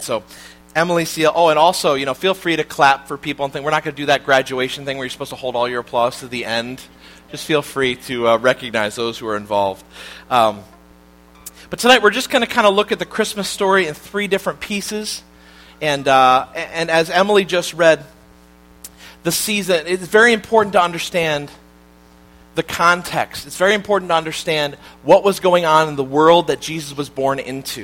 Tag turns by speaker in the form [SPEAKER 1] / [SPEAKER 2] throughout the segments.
[SPEAKER 1] So, Emily Seal. Oh, and also, feel free to clap for people and think. We're not going to do that graduation thing where you're supposed to hold all your applause to the end. Just feel free to recognize those who are involved. But tonight we're just going to kind of look at the Christmas story in three different pieces. And as Emily just read, the season, it's very important to understand the context. It's very important to understand what was going on in the world that Jesus was born into.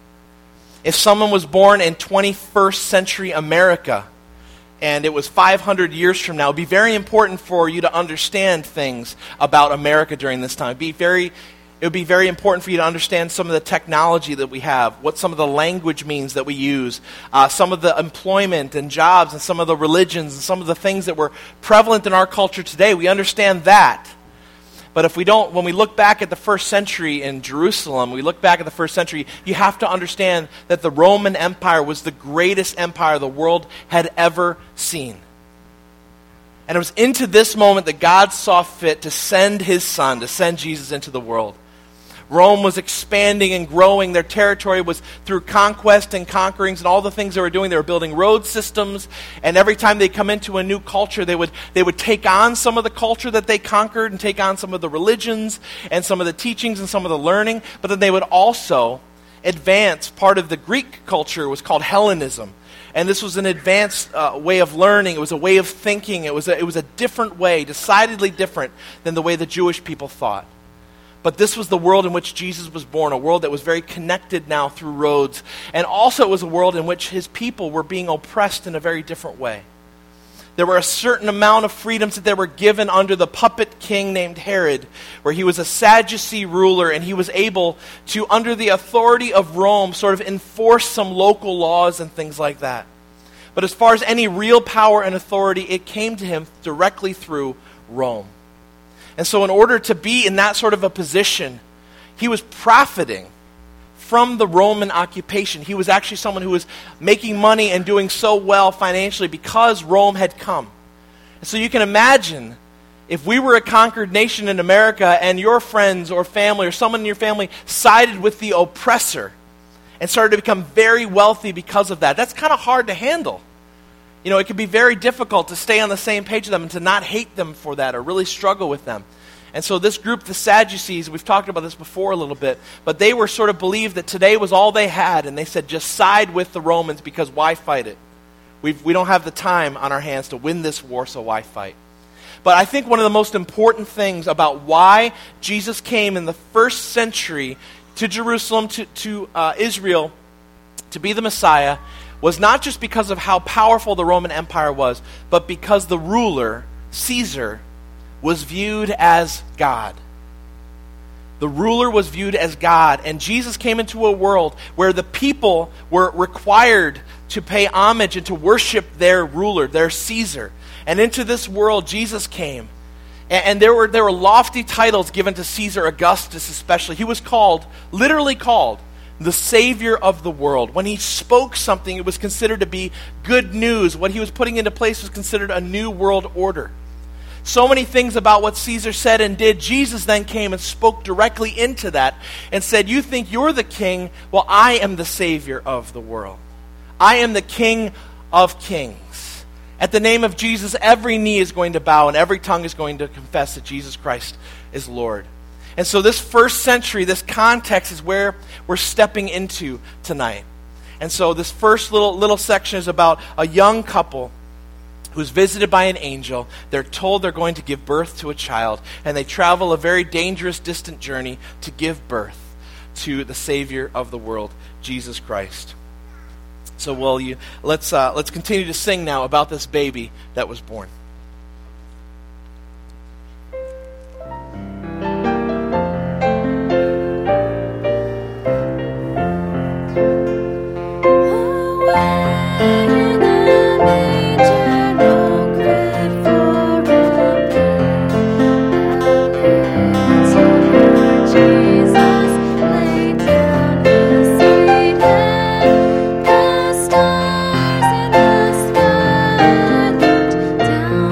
[SPEAKER 1] If someone was born in 21st century America, and it was 500 years from now, it would be very important for you to understand things about America during this time. It would be very important for you to understand some of the technology that we have, what some of the language means that we use, some of the employment and jobs and some of the religions and some of the things that were prevalent in our culture today. We understand that. But if we don't, when we look back at the first century in Jerusalem, we look back at the first century, you have to understand that the Roman Empire was the greatest empire the world had ever seen. And it was into this moment that God saw fit to send his son, to send Jesus into the world. Rome was expanding and growing. Their territory was through conquest and conquerings and all the things they were doing. They were building road systems, and every time they come into a new culture, they would take on some of the culture that they conquered and take on some of the religions and some of the teachings and some of the learning, but then they would also advance. Part of the Greek culture was called Hellenism, and this was an advanced way of learning. It was a way of thinking. It was a different way, decidedly different than the way the Jewish people thought. But this was the world in which Jesus was born, a world that was very connected now through roads. And also it was a world in which his people were being oppressed in a very different way. There were a certain amount of freedoms that they were given under the puppet king named Herod, where he was a Sadducee ruler, and he was able to, under the authority of Rome, sort of enforce some local laws and things like that. But as far as any real power and authority, it came to him directly through Rome. And so in order to be in that sort of a position, he was profiting from the Roman occupation. He was actually someone who was making money and doing so well financially because Rome had come. And so you can imagine if we were a conquered nation in America and your friends or family or someone in your family sided with the oppressor and started to become very wealthy because of that. That's kind of hard to handle. It can be very difficult to stay on the same page with them and to not hate them for that or really struggle with them. And so this group, the Sadducees, we've talked about this before a little bit, but they were sort of believed that today was all they had, and they said just side with the Romans because why fight it? We don't have the time on our hands to win this war, so why fight? But I think one of the most important things about why Jesus came in the first century to Jerusalem, to Israel, to be the Messiah, was not just because of how powerful the Roman Empire was, but because the ruler, Caesar, was viewed as God. The ruler was viewed as God, and Jesus came into a world where the people were required to pay homage and to worship their ruler, their Caesar. And into this world, Jesus came. And there were lofty titles given to Caesar Augustus especially. He was literally called, the Savior of the world. When he spoke something, it was considered to be good news. What he was putting into place was considered a new world order. So many things about what Caesar said and did, Jesus then came and spoke directly into that and said, you think you're the king? Well, I am the Savior of the world. I am the King of kings. At the name of Jesus, every knee is going to bow and every tongue is going to confess that Jesus Christ is Lord. And so this first century, this context is where we're stepping into tonight. And so this first little section is about a young couple who's visited by an angel. They're told they're going to give birth to a child, and they travel a very dangerous, distant journey to give birth to the Savior of the world, Jesus Christ. So let's continue to sing now about this baby that was born.
[SPEAKER 2] Down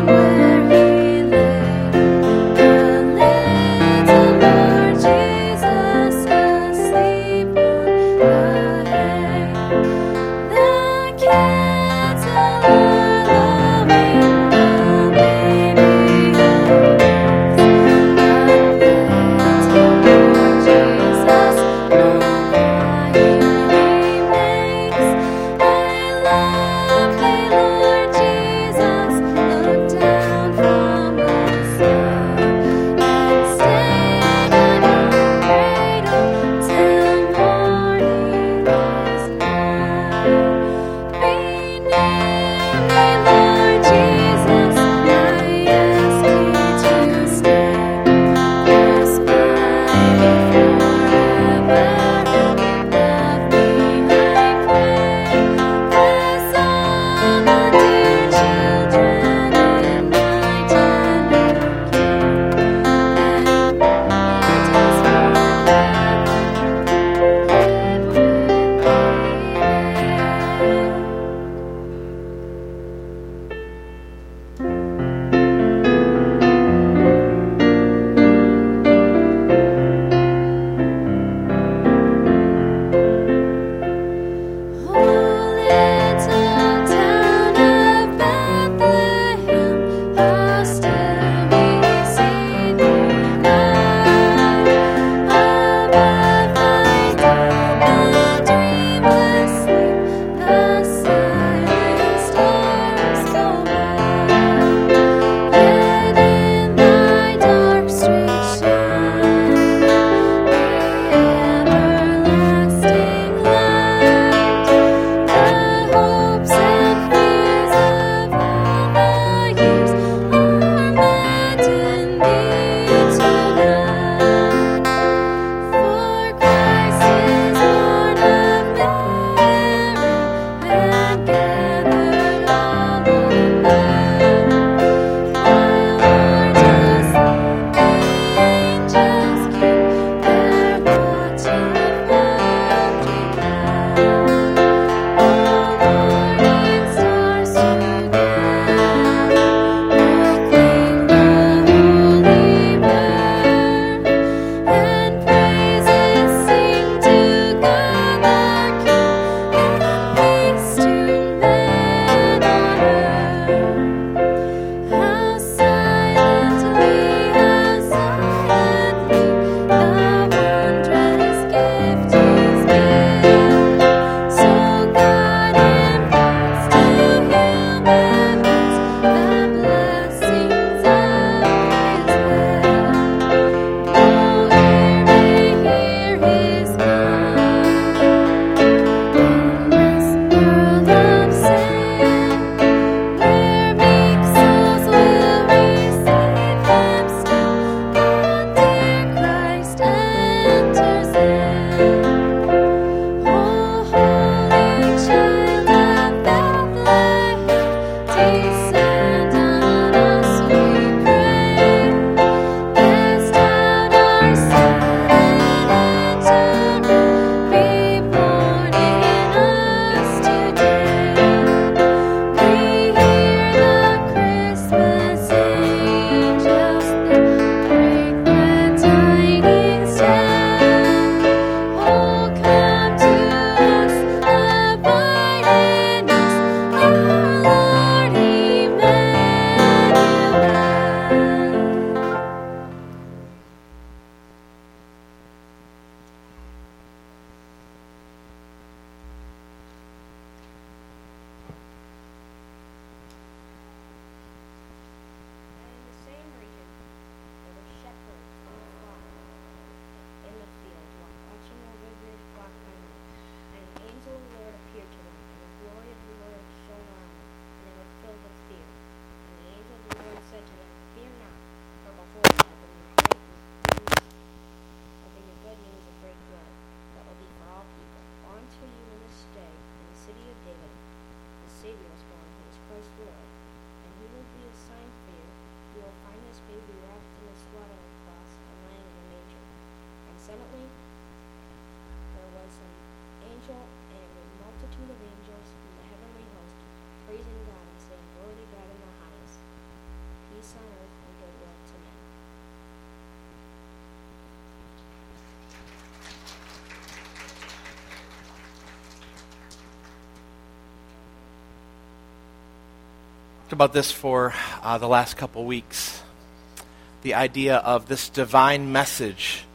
[SPEAKER 1] talked about this for the last couple weeks. The idea of this divine message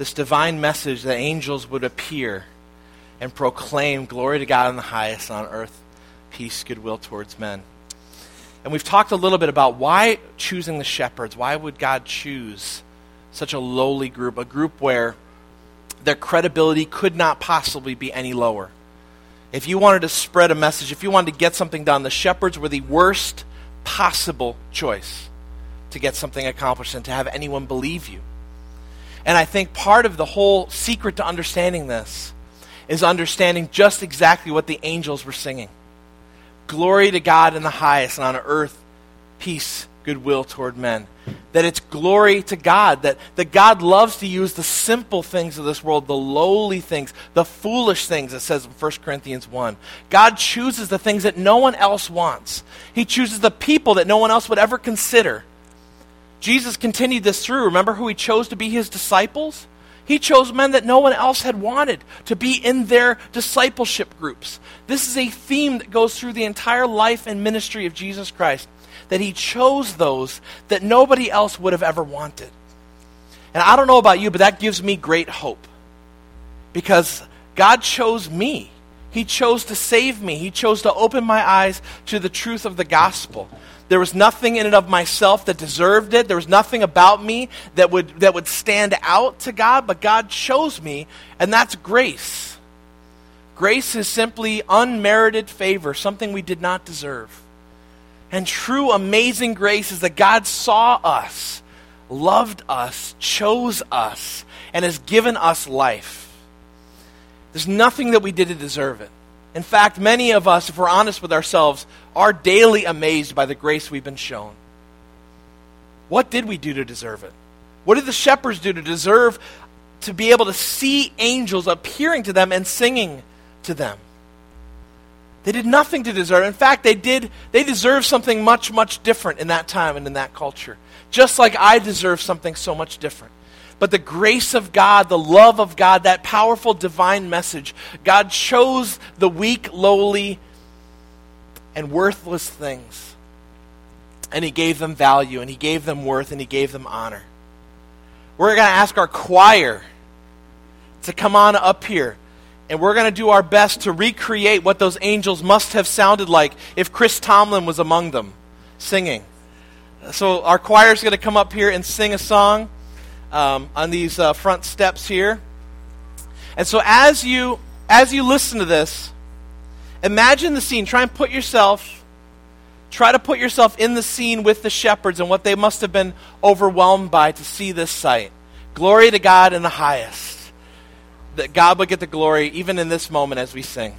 [SPEAKER 1] that angels would appear and proclaim glory to God in the highest, on earth, peace, goodwill towards men. And we've talked a little bit about why choosing the shepherds. Why would God choose such a lowly group, a group where their credibility could not possibly be any lower? If you wanted to spread a message, if you wanted to get something done, the shepherds were the worst possible choice to get something accomplished and to have anyone believe you. And I think part of the whole secret to understanding this is understanding just exactly what the angels were singing. Glory to God in the highest, and on earth, peace, goodwill toward men. That it's glory to God, that God loves to use the simple things of this world, the lowly things, the foolish things, it says in 1 Corinthians 1. God chooses the things that no one else wants. He chooses the people that no one else would ever consider. Jesus continued this through. Remember who he chose to be his disciples? He chose men that no one else had wanted to be in their discipleship groups. This is a theme that goes through the entire life and ministry of Jesus Christ, that he chose those that nobody else would have ever wanted. And I don't know about you, but that gives me great hope. Because God chose me. He chose to save me. He chose to open my eyes to the truth of the gospel. There was nothing in and of myself that deserved it. There was nothing about me that would stand out to God, but God chose me, and that's grace. Grace is simply unmerited favor, something we did not deserve. And true amazing grace is that God saw us, loved us, chose us, and has given us life. There's nothing that we did to deserve it. In fact, many of us, if we're honest with ourselves, are daily amazed by the grace we've been shown. What did we do to deserve it? What did the shepherds do to deserve to be able to see angels appearing to them and singing to them? They did nothing to deserve it. In fact, they deserved something much, much different in that time and in that culture. Just like I deserve something so much different. But the grace of God, the love of God, that powerful divine message, God chose the weak, lowly, and worthless things. And he gave them value, and he gave them worth, and he gave them honor. We're going to ask our choir to come on up here. And we're going to do our best to recreate what those angels must have sounded like if Chris Tomlin was among them singing. So our choir is going to come up here and sing a song on these front steps here. And so as you listen to this, imagine the scene. Try to put yourself in the scene with the shepherds and what they must have been overwhelmed by to see this sight. Glory to God in the highest. That God would get the glory even in this moment as we sing.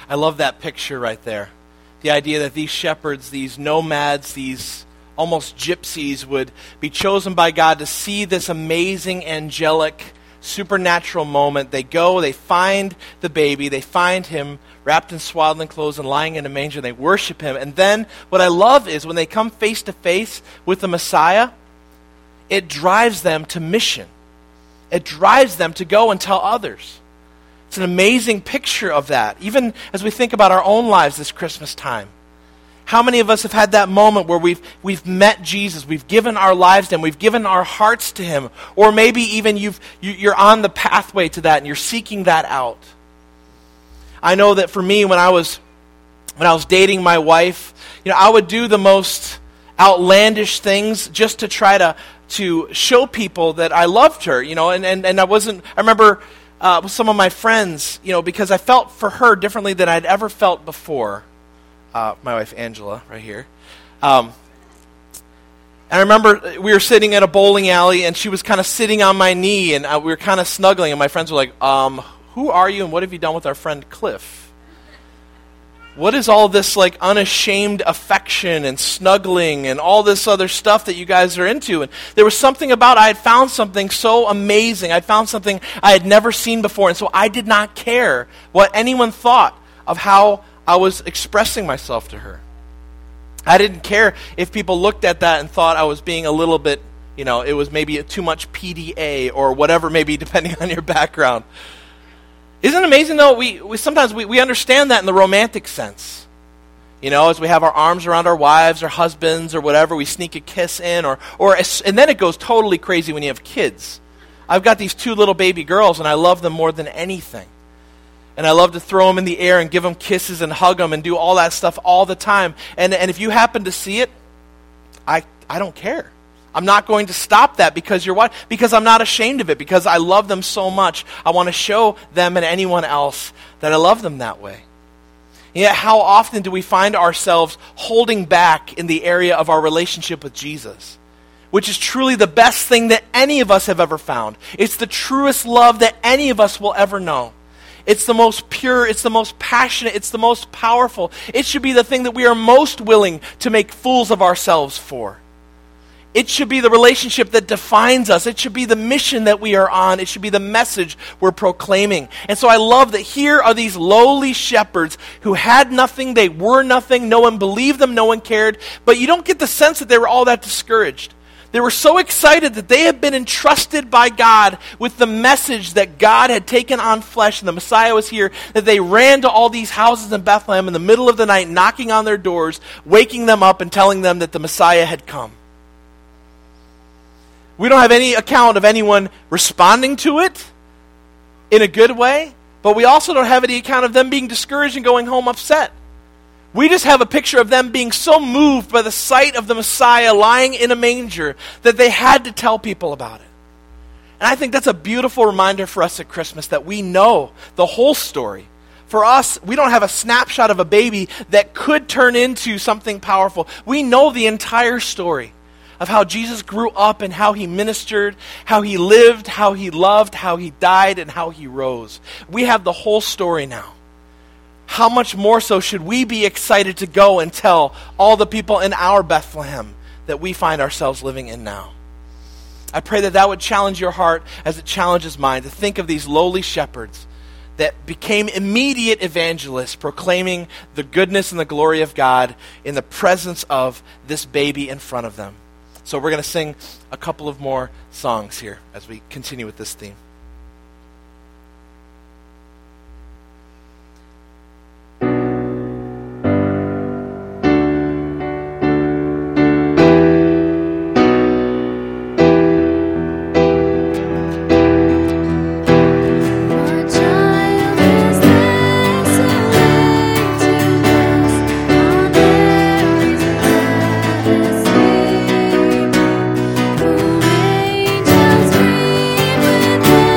[SPEAKER 1] I love that picture right there. The idea that these shepherds, these nomads, these almost gypsies would be chosen by God to see this amazing, angelic, supernatural moment. They go, they find the baby, they find him wrapped in swaddling clothes and lying in a manger, and they worship him. And then what I love is when they come face to face with the Messiah, it drives them to mission. It drives them to go and tell others. It's an amazing picture of that, even as we think about our own lives this Christmas time. How many of us have had that moment where we've met Jesus, we've given our lives to him, we've given our hearts to him, or maybe even you're on the pathway to that and you're seeking that out. I know that for me, when I was dating my wife, I would do the most outlandish things just to try to show people that I loved her, and I remember with some of my friends, because I felt for her differently than I'd ever felt before. My wife Angela, right here. And I remember we were sitting at a bowling alley, and she was kind of sitting on my knee, and we were kind of snuggling, and my friends were like, who are you, and what have you done with our friend Cliff? What is all this unashamed affection and snuggling and all this other stuff that you guys are into? And there was something about, I had found something so amazing. I found something I had never seen before, and so I did not care what anyone thought of how I was expressing myself to her. I didn't care if people looked at that and thought I was being a little bit, it was maybe too much PDA or whatever, maybe depending on your background. Isn't it amazing though, we sometimes understand that in the romantic sense. As we have our arms around our wives or husbands or whatever, we sneak a kiss in and then it goes totally crazy when you have kids. I've got these 2 little baby girls and I love them more than anything. And I love to throw them in the air and give them kisses and hug them and do all that stuff all the time. And if you happen to see it, I don't care. I'm not going to stop that because you're what? Because I'm not ashamed of it. Because I love them so much. I want to show them and anyone else that I love them that way. And yet, how often do we find ourselves holding back in the area of our relationship with Jesus? Which is truly the best thing that any of us have ever found. It's the truest love that any of us will ever know. It's the most pure, it's the most passionate, it's the most powerful. It should be the thing that we are most willing to make fools of ourselves for. It should be the relationship that defines us. It should be the mission that we are on. It should be the message we're proclaiming. And so I love that here are these lowly shepherds who had nothing, they were nothing, no one believed them, no one cared, but you don't get the sense that they were all that discouraged. They were so excited that they had been entrusted by God with the message that God had taken on flesh and the Messiah was here, that they ran to all these houses in Bethlehem in the middle of the night, knocking on their doors, waking them up and telling them that the Messiah had come. We don't have any account of anyone responding to it in a good way, but we also don't have any account of them being discouraged and going home upset. We just have a picture of them being so moved by the sight of the Messiah lying in a manger that they had to tell people about it. And I think that's a beautiful reminder for us at Christmas that we know the whole story. For us, we don't have a snapshot of a baby that could turn into something powerful. We know the entire story of how Jesus grew up and how he ministered, how he lived, how he loved, how he died, and how he rose. We have the whole story now. How much more so should we be excited to go and tell all the people in our Bethlehem that we find ourselves living in now? I pray that that would challenge your heart as it challenges mine, to think of these lowly shepherds that became immediate evangelists, proclaiming the goodness and the glory of God in the presence of this baby in front of them. So we're going to sing a couple of more songs here as we continue with this theme.
[SPEAKER 2] With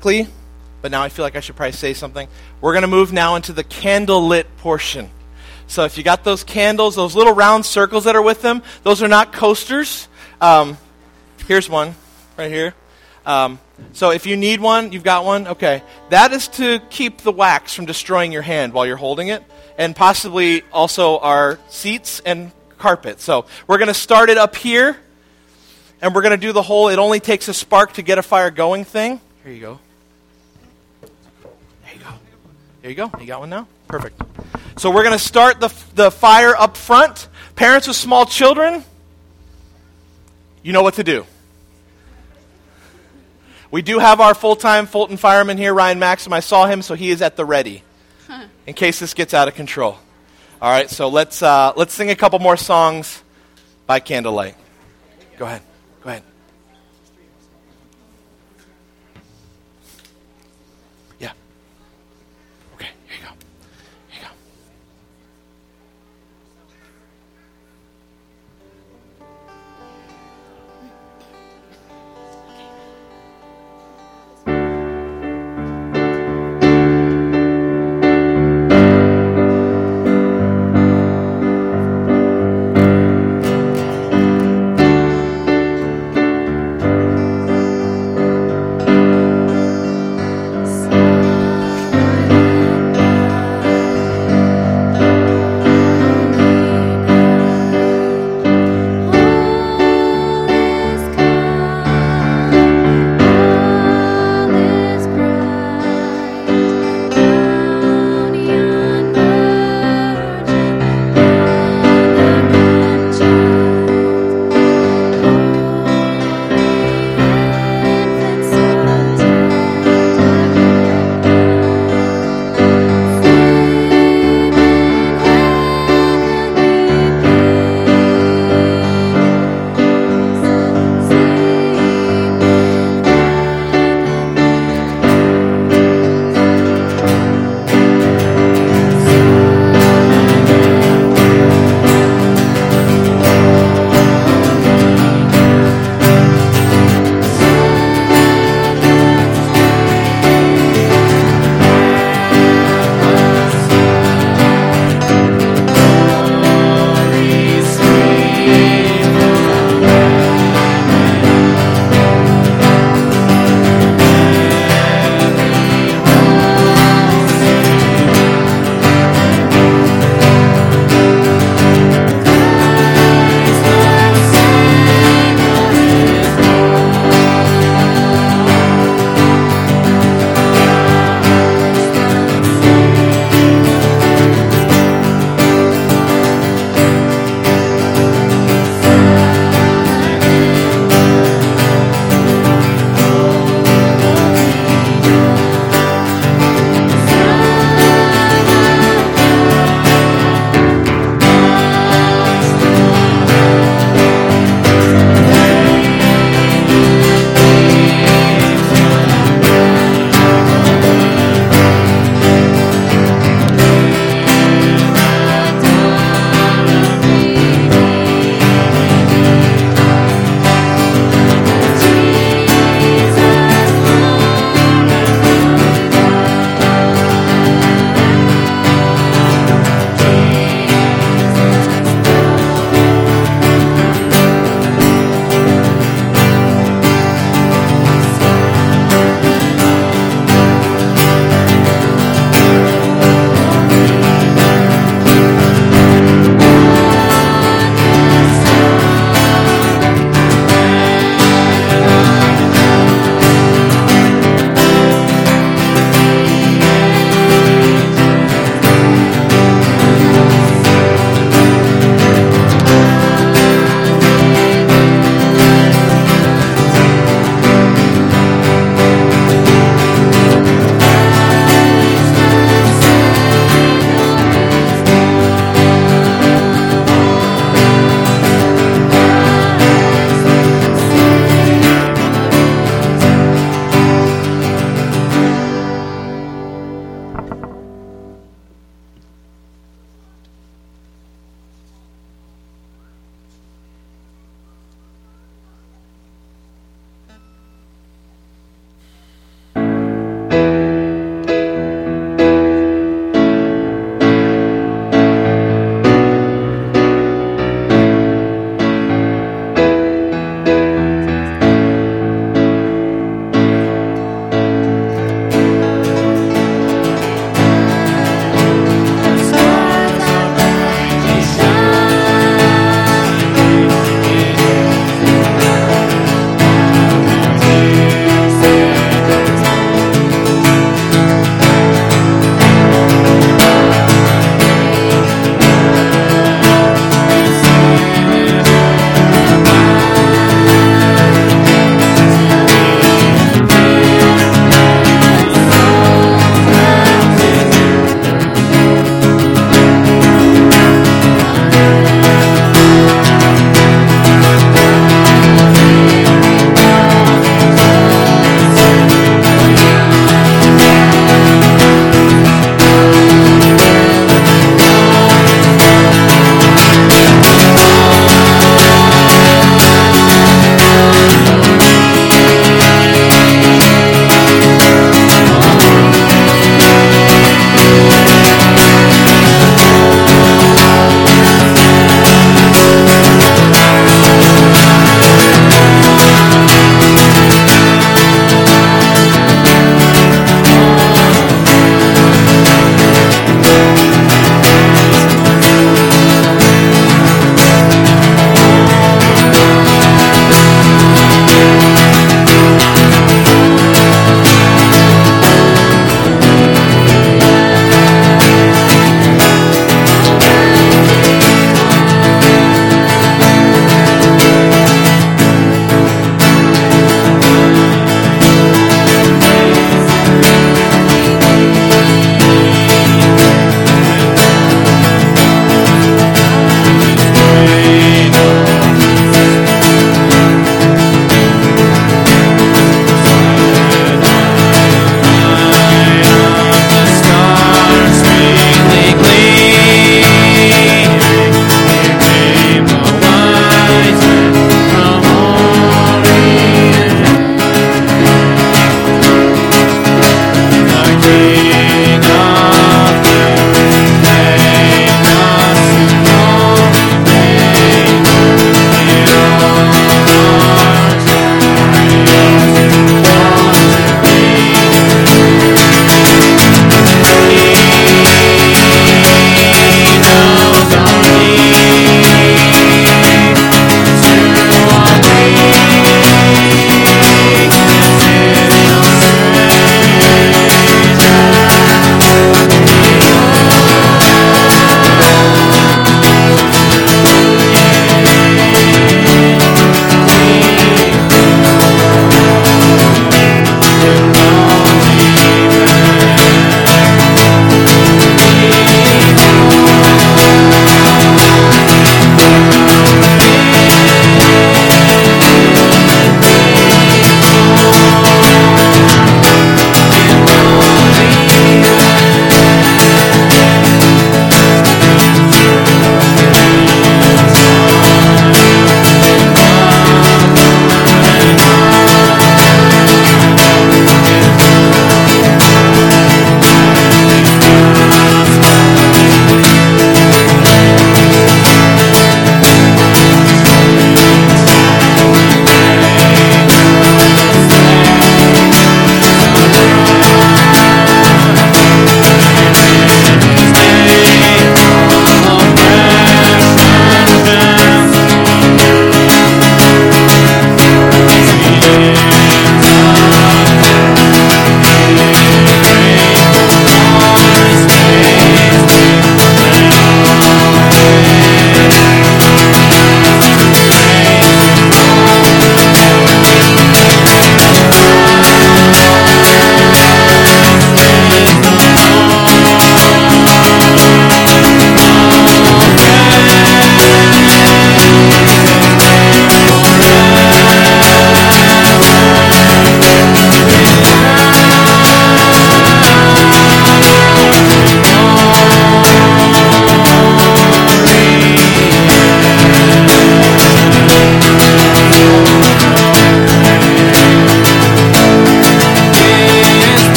[SPEAKER 1] quickly, but now I feel like I should probably say something. We're going to move now into the candlelit portion. So if you got those candles, those little round circles that are with them, those are not coasters. Here's one right here. So if you need one, you've got one. Okay. That is to keep the wax from destroying your hand while you're holding it, and possibly also our seats and carpet. So we're going to start it up here, and we're going to do the whole, it only takes a spark to get a fire going thing. Here you go. There you go. There you go. You got one now? Perfect. So we're going to start the fire up front. Parents with small children, you know what to do. We do have our full-time Fulton fireman here, Ryan Maxim. I saw him, so he is at the ready in case this gets out of control. All right, so let's sing a couple more songs by candlelight. Go ahead. Go ahead. Yeah. Okay, here you go. Here you go.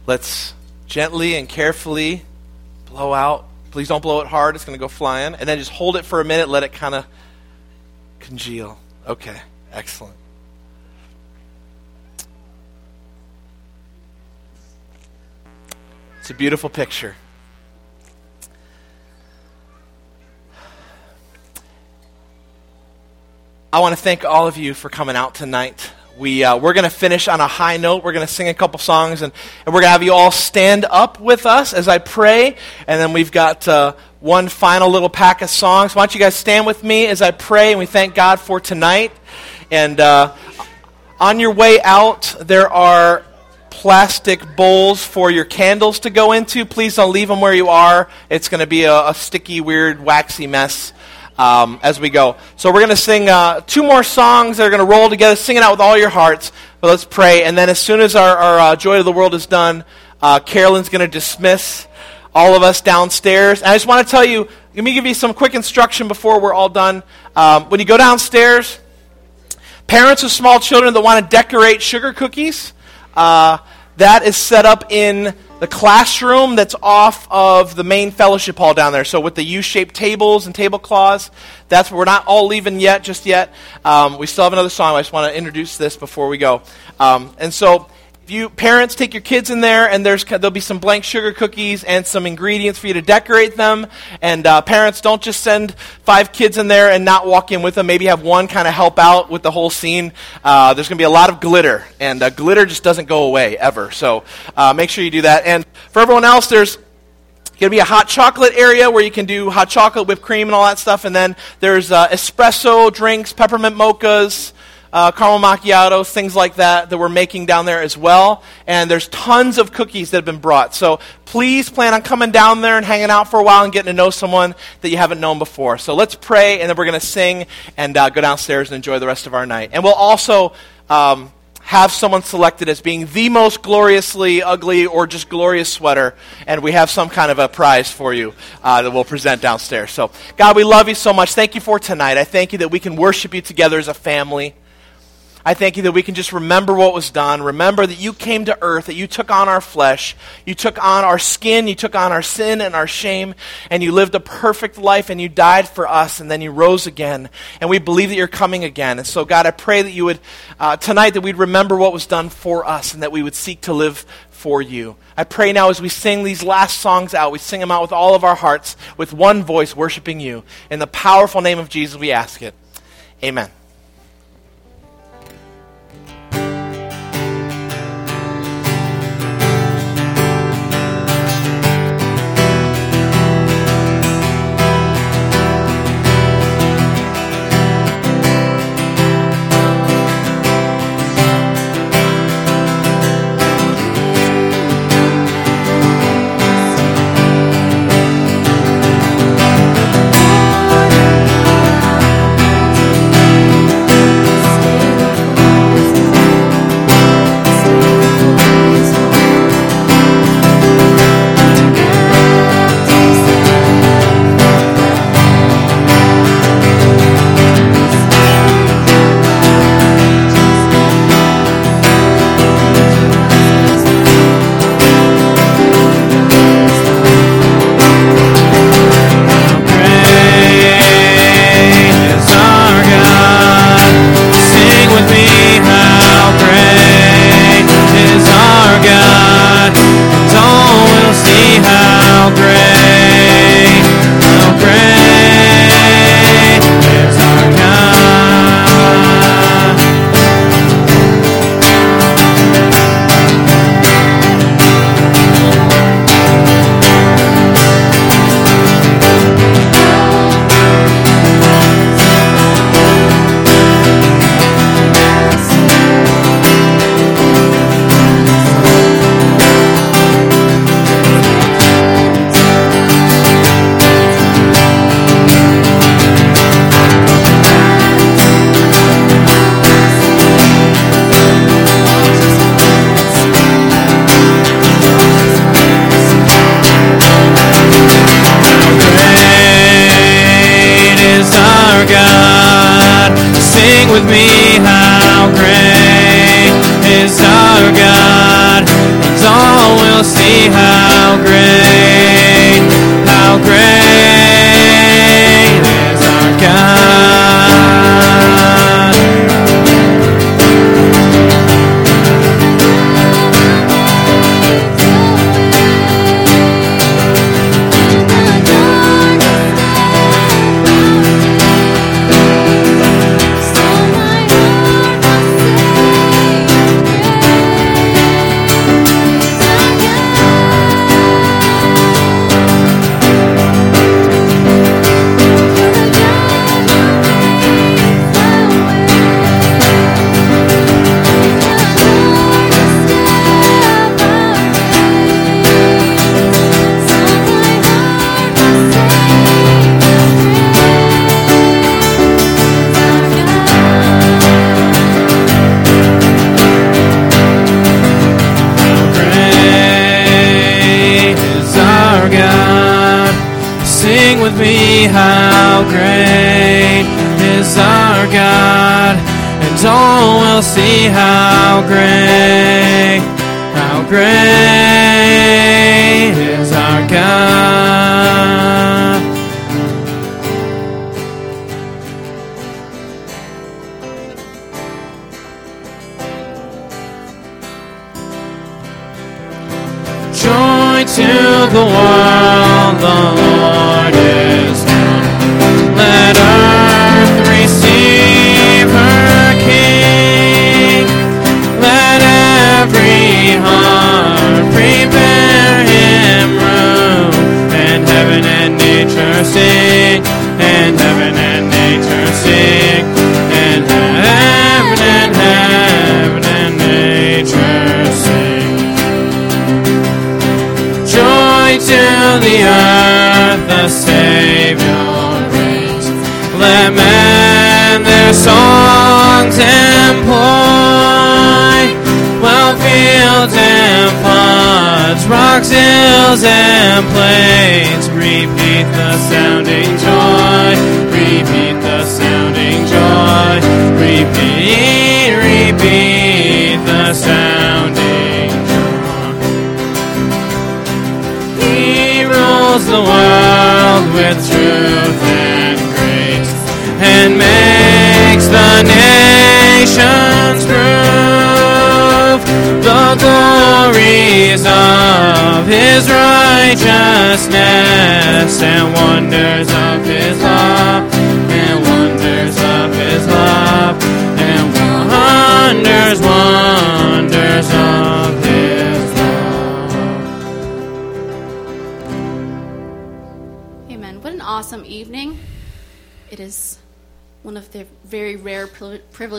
[SPEAKER 1] let's gently and carefully blow out. Please don't blow it hard. It's going to go flying. And then just hold it for a minute. Let it kind of congeal. Okay, excellent. It's a beautiful picture. I want to thank all of you for coming out tonight. We're going to finish on a high note. We're going to sing a couple songs, and we're going to have you all stand up with us as I pray. And then we've got one final little pack of songs. Why don't you guys stand with me as I pray, and we thank God for tonight. And on your way out, there are plastic bowls for your candles to go into. Please don't leave them where you are. It's going to be a sticky, weird, waxy mess as we go. So we're going to sing two more songs that are going to roll together. Sing it out with all your hearts. But let's pray. And then as soon as our Joy of the World is done, Carolyn's going to dismiss all of us downstairs. And I just want to tell you, let me give you some quick instruction before we're all done. When you go downstairs, parents of small children that want to decorate sugar cookies, that is set up in the classroom that's off of the main fellowship hall down there. So with the U-shaped tables and tablecloths, that's where we're not all leaving yet, just yet. We still have another song. I just want to introduce this before we go. And so if you parents take your kids in there, and there'll be some blank sugar cookies and some ingredients for you to decorate them. And parents, don't just send 5 kids in there and not walk in with them. Maybe have one kind of help out with the whole scene. There's going to be a lot of glitter, and glitter just doesn't go away ever. So make sure you do that. And for everyone else, there's going to be a hot chocolate area where you can do hot chocolate, whipped cream, and all that stuff. And then there's espresso drinks, peppermint mochas, caramel macchiatos, things like that we're making down there as well. And there's tons of cookies that have been brought. So please plan on coming down there and hanging out for a while and getting to know someone that you haven't known before. So let's pray, and then we're going to sing and go downstairs and enjoy the rest of our night. And we'll also have someone selected as being the most gloriously ugly or just glorious sweater, and we have some kind of a prize for you that we'll present downstairs. So, God, we love you so much. Thank you for tonight. I thank you that we can worship you together as a family. I thank you that we can just remember what was done. Remember that you came to earth, that you took on our flesh, you took on our skin, you took on our sin and our shame, and you lived a perfect life, and you died for us, and then you rose again. And we believe that you're coming again. And so, God, I pray that you would, tonight, that we'd remember what was done for us, and that we would seek to live for you. I pray now as we sing these last songs out, we sing them out with all of our hearts, with one voice, worshiping you. In the powerful name of Jesus, we ask it. Amen.
[SPEAKER 2] see how great is our God. Sing with me, how great is our God, and all will see how great is our God. Joy to the world, the Lord is come. Let earth receive her King. Let every heart prepare him room. And heaven and nature sing. And heaven and nature sing. And heaven and nature sing. Joy to the earth, the Savior reigns. Let men their songs employ. While fields and floods, rocks, hills, and plains repeat the sounding joy. Repeat the sounding joy. Repeat the sounding joy. He rules the world with truth and grace, and makes the nations prove the glories of his righteousness, and wonders of his love, and wonders of his love, and wonders of his love.
[SPEAKER 3] Amen. What an awesome evening. It is one of the very rare privileges